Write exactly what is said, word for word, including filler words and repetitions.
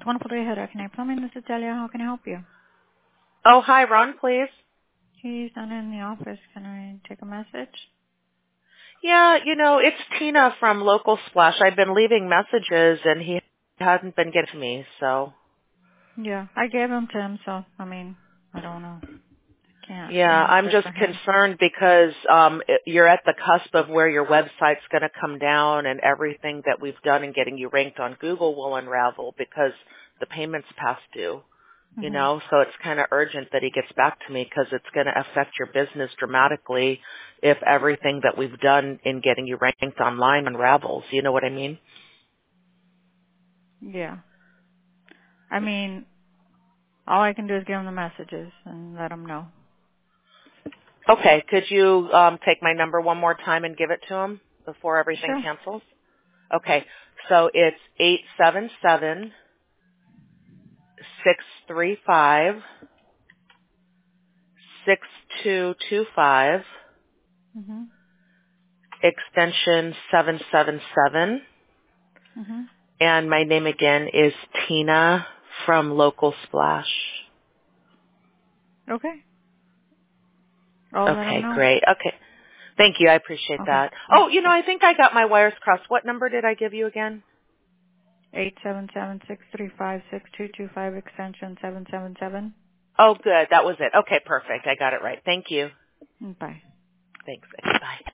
Wonderful day ahead. Can I plumbing? This is Delia. How can I help you? Oh, hi, Ron, please. He's not in the office. Can I take a message? Yeah, you know, it's Tina from Local Splash. I've been leaving messages, and he hasn't been getting to me, so. Yeah, I gave him to him, so, I mean, I don't know. Can't Yeah, I'm answer just for him. concerned because um, it, you're at the cusp of where your website's going to come down, and everything that we've done in getting you ranked on Google will unravel because the payment's past due. You hmm know, so it's kind of urgent that he gets back to me because it's going to affect your business dramatically if everything that we've done in getting you ranked online unravels. You know what I mean? Yeah. I mean, all I can do is give him the messages and let him know. Okay, could you um, take my number one more time and give it to him before everything Sure. cancels? Okay, so it's eight seven seven, six three five, six two two five, hmm extension seven seven seven. hmm And my name again is Tina from Local Splash. Okay. I'll let him Okay, know. great. Okay. Thank you. I appreciate Okay. that. Mm, Oh, you know, bye. I think I got my wires crossed. What number did I give you again? Eight seven seven six three five six two two five extension seven seven seven. Oh, good. That was it. Okay, perfect. I got it right. Thank you. Bye. Thanks. Okay, bye.